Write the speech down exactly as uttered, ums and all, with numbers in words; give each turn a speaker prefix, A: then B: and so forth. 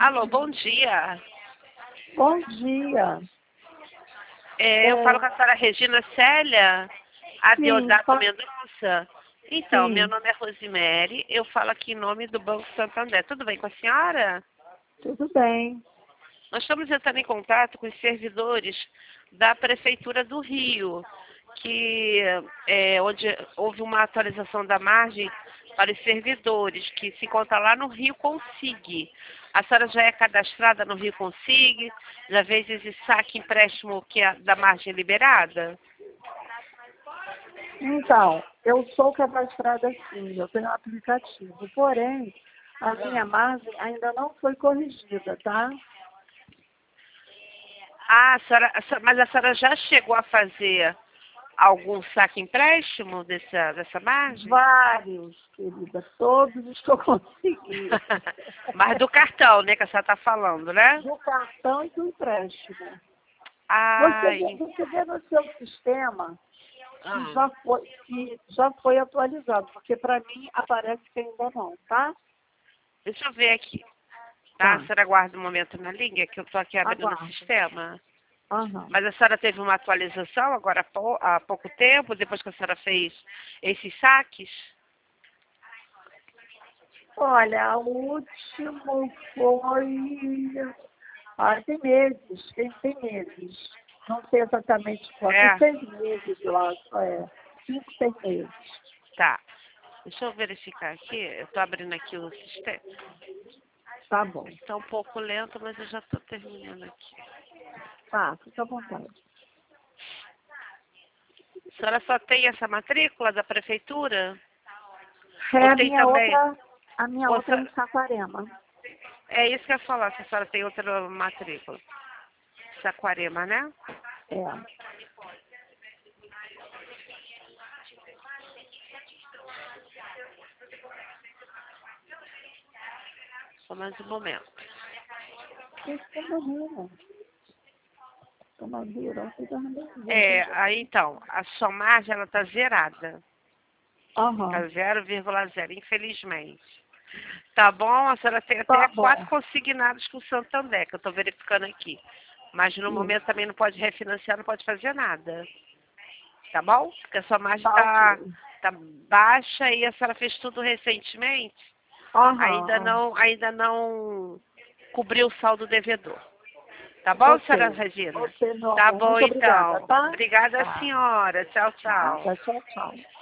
A: Alô, bom dia.
B: Bom dia.
A: É, eu
B: É,
A: falo com a senhora Regina Célia, a
B: sim,
A: Deodato
B: fa-
A: Mendonça. Então, meu
B: sim,
A: nome é Rosemary, eu falo aqui em nome do Banco Santander. Tudo bem com a senhora?
B: tudo bem.
A: Nós estamos entrando em contato com os servidores da Prefeitura do Rio, que é, onde houve uma atualização da margem para os servidores, que se encontra lá no Rio Consig. A senhora já é cadastrada no Rio Consig? Já fez esse saque empréstimo que é da margem liberada?
B: Então, eu sou cadastrada sim, eu tenho um aplicativo, porém, a minha margem ainda não foi corrigida, tá?
A: Ah, a senhora, a senhora- mas a senhora já chegou a fazer algum saque empréstimo dessa, dessa margem?
B: Vários, querida, todos os que eu consegui.
A: Mas do cartão, né, que a senhora está falando, né?
B: Do cartão e do empréstimo. Você
A: Ai,
B: vê, você vê no seu sistema que
A: ah,
B: já foi, que já foi atualizado, porque para mim aparece que ainda não, tá?
A: deixa eu ver aqui. Tá, a
B: Tá,
A: senhora aguarda um momento na linha, que eu estou aqui abrindo o
B: aguardo.
A: sistema.
B: Aham.
A: Mas a senhora teve uma atualização agora há pou- há pouco tempo, depois que a senhora fez esses saques?
B: Olha, o último foi. Ah, tem meses, tem, tem meses. Não sei exatamente quanto. Tem
A: É,
B: seis meses, eu acho. É. Cinco, seis meses.
A: tá. Deixa eu verificar aqui. Eu estou abrindo aqui o sistema.
B: Tá bom.
A: Está um pouco lento, mas eu já estou terminando aqui.
B: Tá, fica à vontade.
A: A senhora só tem essa matrícula da prefeitura?
B: É
A: Ou
B: a
A: tem
B: minha
A: também?
B: outra, a minha
A: Ou a
B: outra é
A: senhora-
B: em Saquarema.
A: É isso que eu ia falar, se a senhora tem outra matrícula. Saquarema, né?
B: É.
A: Só mais um momento.
B: Tomadeira. Tomadeira, fica
A: É,
B: nervosa.
A: aí então, a sua margem ela está zerada.
B: Aham.
A: Está zero vírgula zero, infelizmente. Tá bom? A senhora tem até
B: Tá
A: quatro
B: bom.
A: consignados com o Santander, que eu estou verificando aqui. Mas no momento
B: Isso.
A: também não pode refinanciar, não pode fazer nada. Tá bom? Porque a sua margem
B: Tá
A: está
B: ok.
A: tá baixa e a senhora fez tudo recentemente.
B: Aham,
A: Ainda
B: aham.
A: não, ainda não cobriu o saldo devedor. Tá bom,
B: Ok.
A: senhora Regina?
B: Ok, meu
A: Tá
B: amor.
A: bom,
B: Muito obrigada,
A: então.
B: tá?
A: Obrigada,
B: Tá.
A: senhora. Tchau, tchau.
B: Nada. Tchau, tchau.